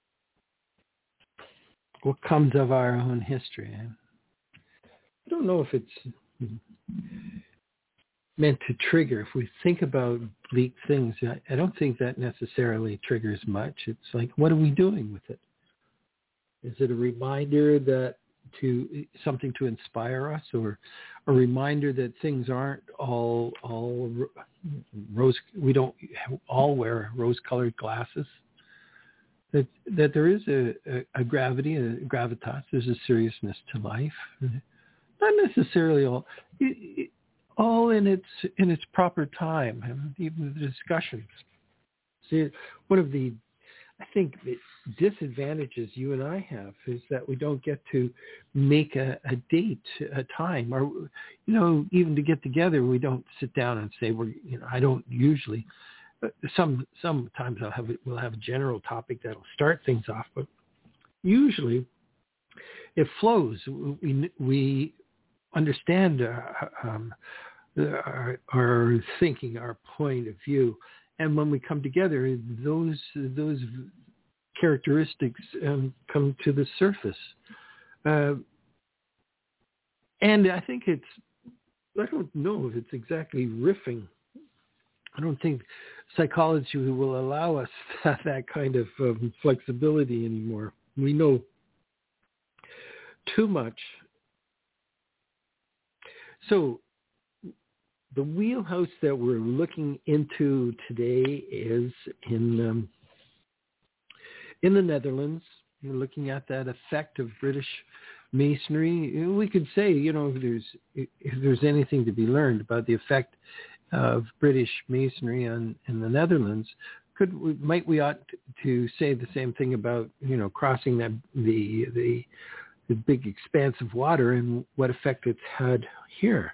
B: What comes of our own history? I don't know if it's meant to trigger. If we think about bleak things, I don't think that necessarily triggers much. It's like, what are we doing with it? Is it a reminder that something to inspire us, or a reminder that things aren't all rose? We don't all wear rose-colored glasses. That there is a gravity, a gravitas. There's a seriousness to life. Not necessarily all in its proper time, and even the discussions. See, one of the, I think, the disadvantages you and I have is that we don't get to make a date, a time, or even to get together, we don't sit down and say I don't usually. Sometimes we'll have a general topic that'll start things off, but usually it flows. We understand our thinking, our point of view, and when we come together, those characteristics come to the surface. And I think I don't know if it's exactly riffing. I don't think psychology will allow us that kind of flexibility anymore. We know too much. So the wheelhouse that we're looking into today is in the Netherlands. You're looking at that effect of British Masonry. We could say, if there's anything to be learned about the effect of British Masonry in the Netherlands, we ought to say the same thing about crossing the big expanse of water and what effect it's had here.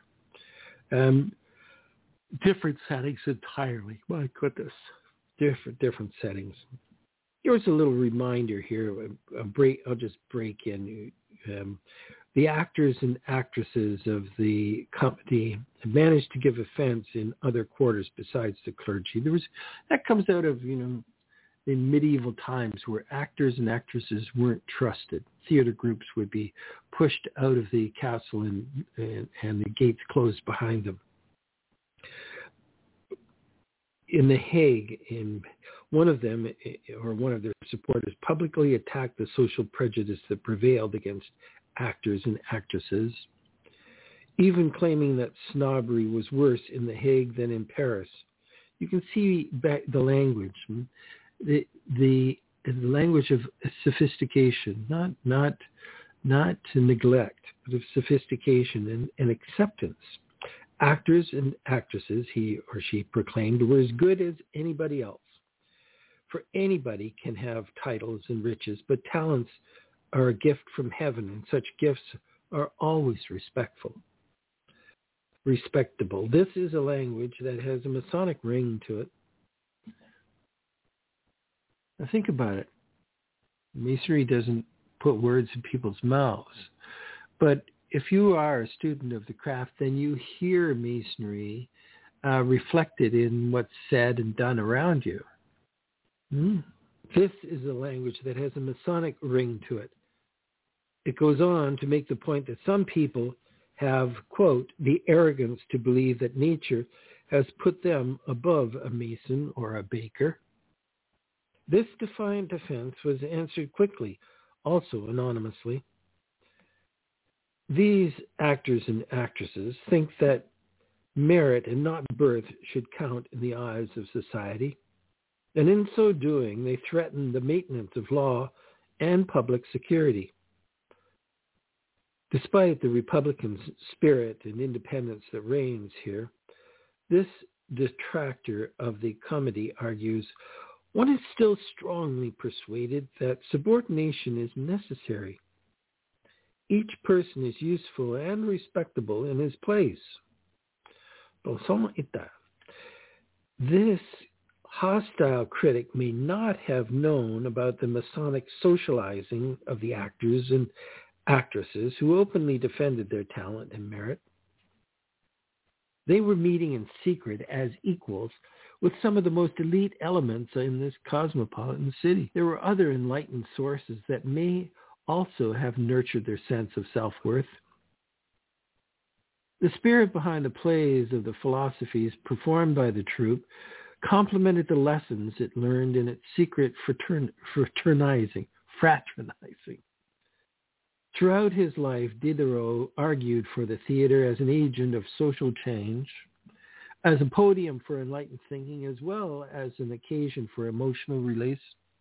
B: Different settings entirely. My goodness, different settings. Here's a little reminder here. I'll just break in. The actors and actresses of the company managed to give offense in other quarters besides the clergy. That comes out of in medieval times where actors and actresses weren't trusted. Theater groups would be pushed out of the castle and the gates closed behind them. In The Hague, one of them, or one of their supporters, publicly attacked the social prejudice that prevailed against actors and actresses, even claiming that snobbery was worse in The Hague than in Paris. You can see the language, the language of sophistication, not to neglect, but of sophistication and acceptance. Actors and actresses, he or she proclaimed, were as good as anybody else. For anybody can have titles and riches, but talents are a gift from heaven, and such gifts are always respectable. This is a language that has a Masonic ring to it. Now think about it. Masonry doesn't put words in people's mouths, but if you are a student of the craft, then you hear Masonry reflected in what's said and done around you. This is a language that has a Masonic ring to it. It goes on to make the point that some people have, quote, the arrogance to believe that nature has put them above a Mason or a baker. This defiant defense was answered quickly, also anonymously. These actors and actresses think that merit and not birth should count in the eyes of society, and in so doing, they threaten the maintenance of law and public security. Despite the Republican spirit and independence that reigns here, this detractor of the comedy argues one is still strongly persuaded that subordination is necessary. Each person is useful and respectable in his place. This hostile critic may not have known about the Masonic socializing of the actors and actresses who openly defended their talent and merit. They were meeting in secret as equals with some of the most elite elements in this cosmopolitan city. There were other enlightened sources that may also have nurtured their sense of self-worth. The spirit behind the plays of the philosophies performed by the troupe complemented the lessons it learned in its secret fraternizing. Throughout his life, Diderot argued for the theater as an agent of social change, as a podium for enlightened thinking, as well as an occasion for emotional release.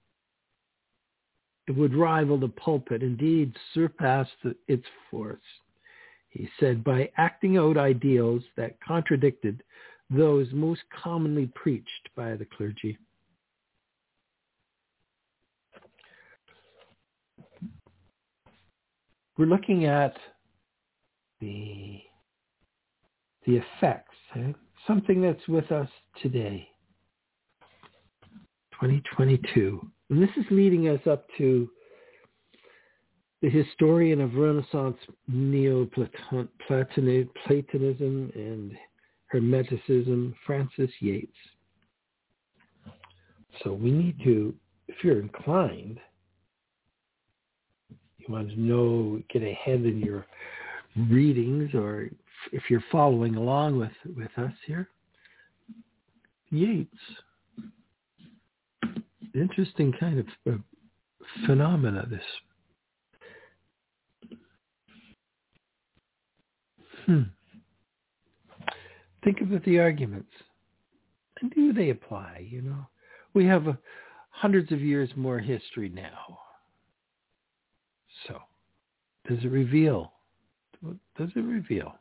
B: It would rival the pulpit, indeed surpass its force, he said, by acting out ideals that contradicted those most commonly preached by the clergy. We're looking at the effects, something that's with us today, 2022. And this is leading us up to the historian of Renaissance Neoplatonism and Hermeticism, Francis Yates. So we need to, if you're inclined, you want to know, get ahead in your readings, or if you're following along with us here, Yates, interesting kind of phenomena, this. Think about the arguments. And do they apply, you know? We have hundreds of years more history now. So, does it reveal? What does it reveal?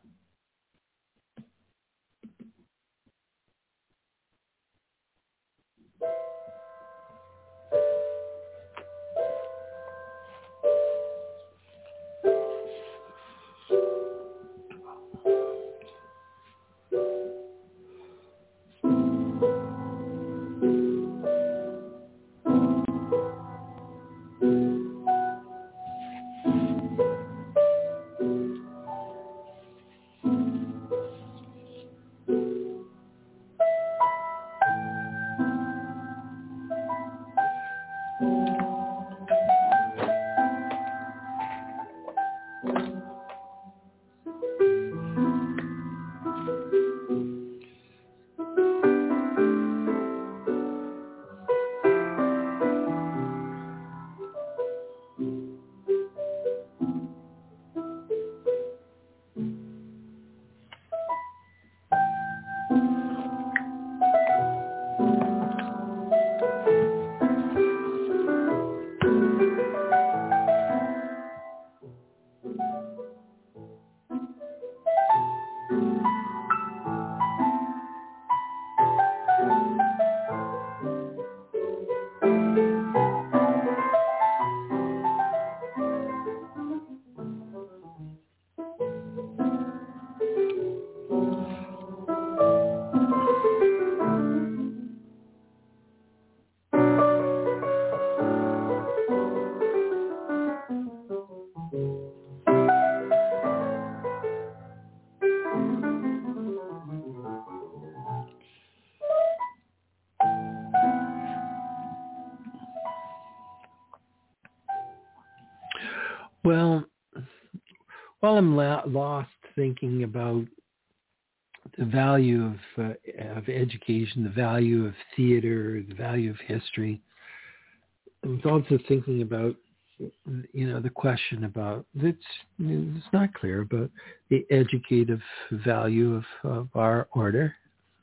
B: Well, while I'm lost thinking about the value of education, the value of theater, the value of history, I was also thinking about, you know, the question about, it's not clear about the educative value of our order.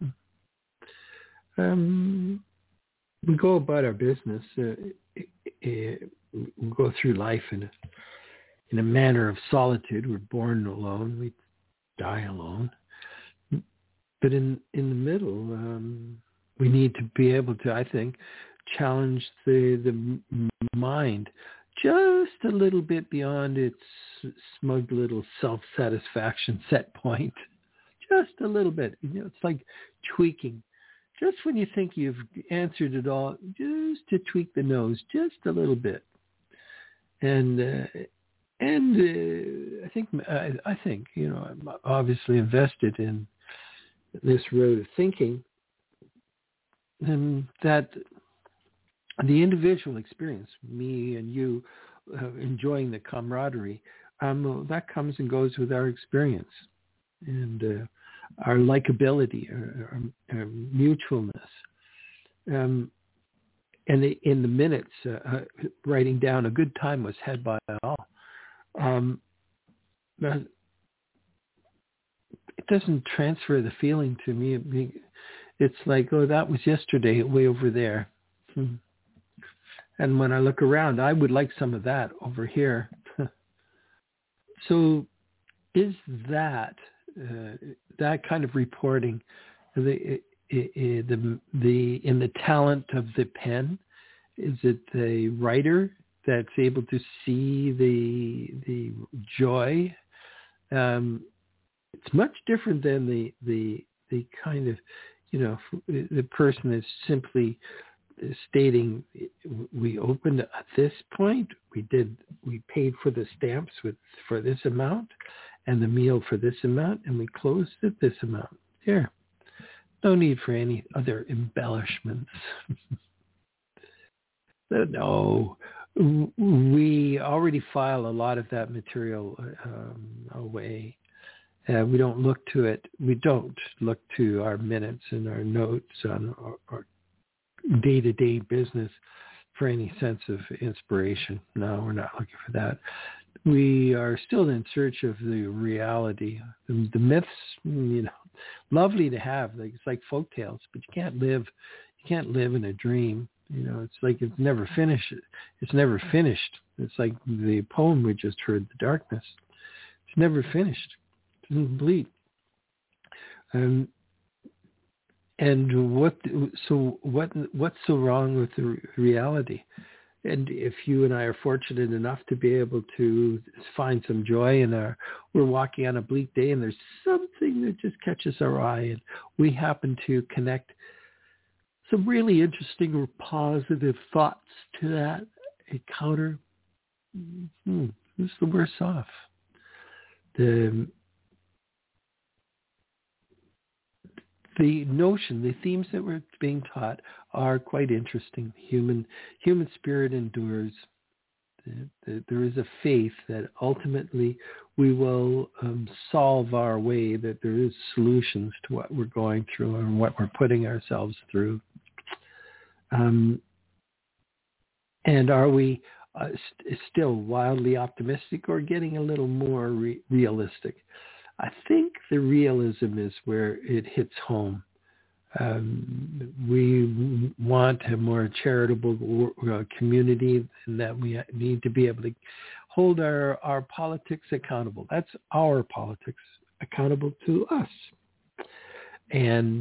B: We go about our business, we go through life in a manner of solitude. We're born alone, we die alone. But in the middle, we need to be able to, I think, challenge the mind just a little bit beyond its smug little self-satisfaction set point. Just a little bit. You know, it's like tweaking. Just when you think you've answered it all, just to tweak the nose just a little bit. And And I think, I'm obviously invested in this road of thinking, and that the individual experience, me and you enjoying the camaraderie, that comes and goes with our experience and our likability, our mutualness. And in the minutes, writing down a good time was had by all. It doesn't transfer the feeling to me. It's like, oh, that was yesterday, way over there. And when I look around, I would like some of that over here. So is that kind of reporting in the talent of the pen? Is it the writer that's able to see the joy? It's much different than the kind of, the person is simply stating, we opened at this point, we paid for the stamps for this amount and the meal for this amount, and we closed at this amount. Here, no need for any other embellishments. No, we already file a lot of that material away. We don't look to it. We don't look to our minutes and our notes on our day-to-day business for any sense of inspiration. No, we're not looking for that. We are still in search of the reality. The myths, lovely to have. It's like folk tales, but you can't live in a dream. It's like it's never finished. It's never finished. It's like the poem we just heard, The Darkness. It's never finished. It's incomplete. And what's so wrong with the reality? And if you and I are fortunate enough to be able to find some joy we're walking on a bleak day and there's something that just catches our eye and we happen to connect some really interesting or positive thoughts to that encounter, who's the worse off? The notion, the themes that we're being taught are quite interesting. Human spirit endures. There is a faith that ultimately we will solve our way, that there is solutions to what we're going through and what we're putting ourselves through. And are we still wildly optimistic or getting a little more realistic? I think the realism is where it hits home. We want a more charitable community, and that we need to be able to hold our politics accountable. That's our politics, accountable to us. And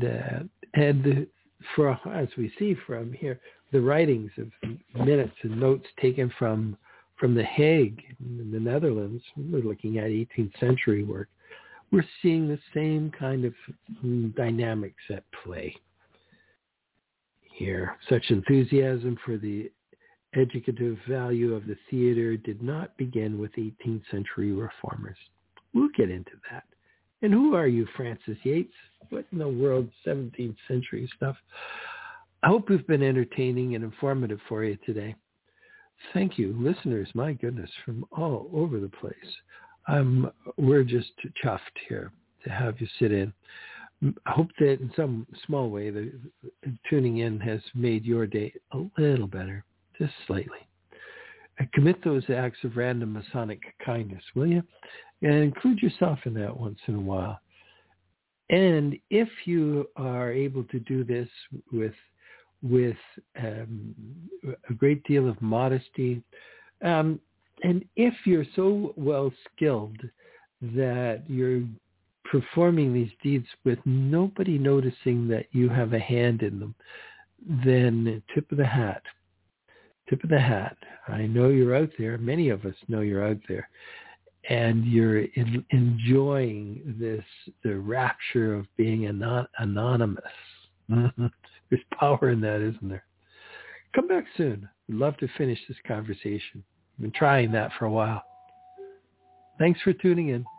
B: as we see from here, the writings of minutes and notes taken from The Hague in the Netherlands, we're looking at 18th century work. We're seeing the same kind of dynamics at play here. Such enthusiasm for the educative value of the theater did not begin with 18th century reformers. We'll get into that. And who are you, Francis Yates? What in the world, 17th century stuff? I hope we've been entertaining and informative for you today. Thank you, listeners, my goodness, from all over the place. We're just chuffed here to have you sit in. I hope that in some small way, the tuning in has made your day a little better, just slightly. And commit those acts of random Masonic kindness, will you? And include yourself in that once in a while. And if you are able to do this with a great deal of modesty, and if you're so well skilled that you're performing these deeds with nobody noticing that you have a hand in them, then tip of the hat. Tip of the hat. I know you're out there. Many of us know you're out there. And you're enjoying the rapture of being anonymous. There's power in that, isn't there? Come back soon. We'd love to finish this conversation. I've been trying that for a while. Thanks for tuning in.